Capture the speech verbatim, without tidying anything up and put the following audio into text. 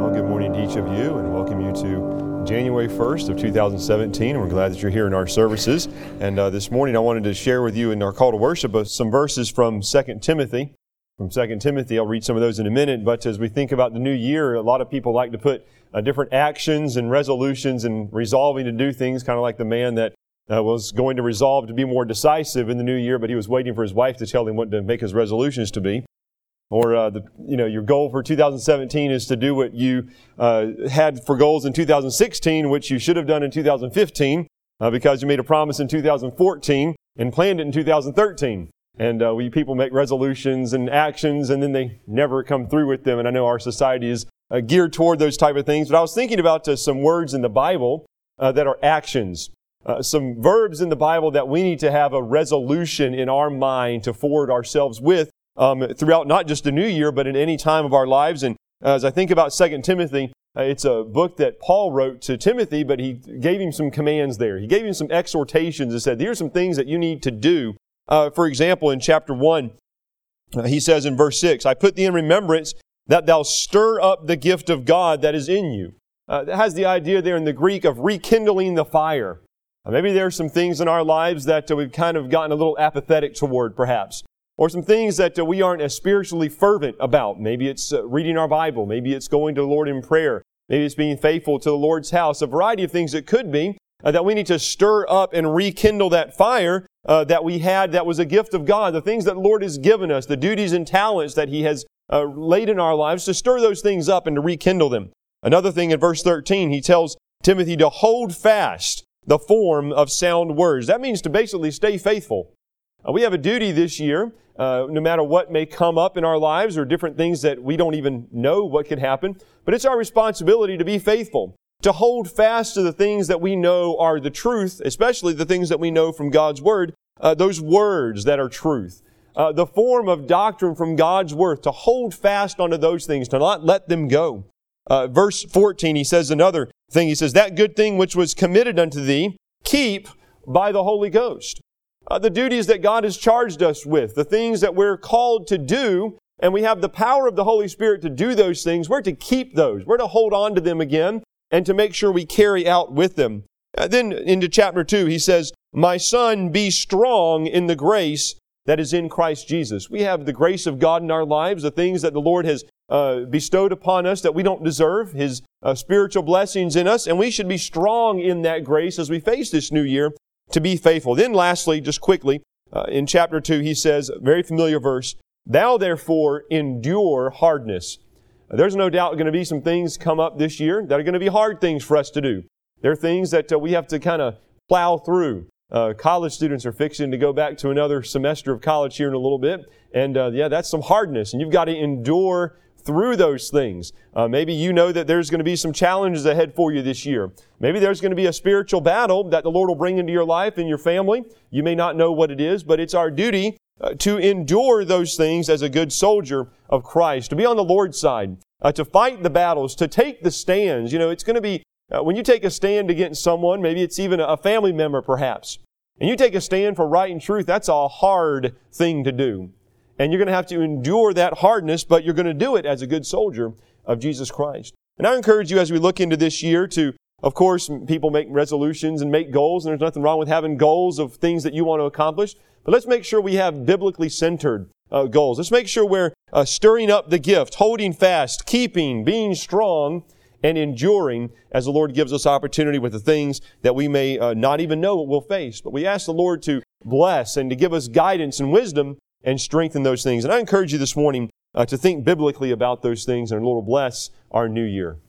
Well, good morning to each of you, and welcome you to January first of two thousand seventeen. And we're glad that you're here in our services. And uh, this morning I wanted to share with you in our call to worship uh, some verses from Second Timothy. From Second Timothy, I'll read some of those in a minute. But as we think about the new year, a lot of people like to put uh, different actions and resolutions and resolving to do things, kind of like the man that uh, was going to resolve to be more decisive in the new year, but he was waiting for his wife to tell him what to make his resolutions to be. Or, uh, the, you know, your goal for two thousand seventeen is to do what you uh, had for goals in two thousand sixteen, which you should have done in two thousand fifteen, uh, because you made a promise in two thousand fourteen and planned it in two thousand thirteen. And uh, we people make resolutions and actions, and then they never come through with them. And I know our society is uh, geared toward those type of things. But I was thinking about uh, some words in the Bible uh, that are actions. Uh, some verbs in the Bible that we need to have a resolution in our mind to forward ourselves with. Um, throughout not just the new year, but in any time of our lives. And uh, as I think about Second Timothy, uh, it's a book that Paul wrote to Timothy, but he gave him some commands there. He gave him some exhortations and said, here are some things that you need to do. Uh, for example, in chapter one, uh, he says in verse six, I put thee in remembrance that thou stir up the gift of God that is in you. Uh, that has the idea there in the Greek of rekindling the fire. Uh, maybe there are some things in our lives that uh, we've kind of gotten a little apathetic toward, perhaps. Or some things that uh, we aren't as spiritually fervent about. Maybe it's uh, reading our Bible. Maybe it's going to the Lord in prayer. Maybe it's being faithful to the Lord's house. A variety of things it could be uh, that we need to stir up and rekindle that fire uh, that we had that was a gift of God. The things that the Lord has given us, the duties and talents that He has uh, laid in our lives, to stir those things up and to rekindle them. Another thing in verse thirteen, he tells Timothy to hold fast the form of sound words. That means to basically stay faithful. Uh, we have a duty this year. Uh, no matter what may come up in our lives or different things that we don't even know what could happen. But it's our responsibility to be faithful, to hold fast to the things that we know are the truth, especially the things that we know from God's Word, uh, those words that are truth. Uh, the form of doctrine from God's Word, to hold fast onto those things, to not let them go. Uh, verse fourteen, he says another thing. He says, that good thing which was committed unto thee, keep by the Holy Ghost. Uh, the duties that God has charged us with, the things that we're called to do, and we have the power of the Holy Spirit to do those things. We're to keep those. We're to hold on to them again and to make sure we carry out with them. Uh, then into chapter two, he says, my son, be strong in the grace that is in Christ Jesus. We have the grace of God in our lives, the things that the Lord has uh, bestowed upon us that we don't deserve, His uh, spiritual blessings in us, and we should be strong in that grace as we face this new year, to be faithful. Then lastly, just quickly, uh, in chapter two, he says, a very familiar verse, thou therefore endure hardness. Uh, there's no doubt going to be some things come up this year that are going to be hard things for us to do. There are things that uh, we have to kind of plow through. Uh, college students are fixing to go back to another semester of college here in a little bit. And uh, yeah, that's some hardness. And you've got to endure through those things. Uh, maybe you know that there's going to be some challenges ahead for you this year. Maybe there's going to be a spiritual battle that the Lord will bring into your life and your family. You may not know what it is, but it's our duty uh, to endure those things as a good soldier of Christ, to be on the Lord's side, uh, to fight the battles, to take the stands. You know, it's going to be, uh, when you take a stand against someone, maybe it's even a family member perhaps, and you take a stand for right and truth, that's a hard thing to do. And you're going to have to endure that hardness, but you're going to do it as a good soldier of Jesus Christ. And I encourage you as we look into this year to, of course, people make resolutions and make goals, and there's nothing wrong with having goals of things that you want to accomplish. But let's make sure we have biblically centered uh, goals. Let's make sure we're uh, stirring up the gift, holding fast, keeping, being strong, and enduring as the Lord gives us opportunity with the things that we may uh, not even know what we'll face. But we ask the Lord to bless and to give us guidance and wisdom and strengthen those things. And I encourage you this morning uh, to think biblically about those things, and the Lord will bless our new year.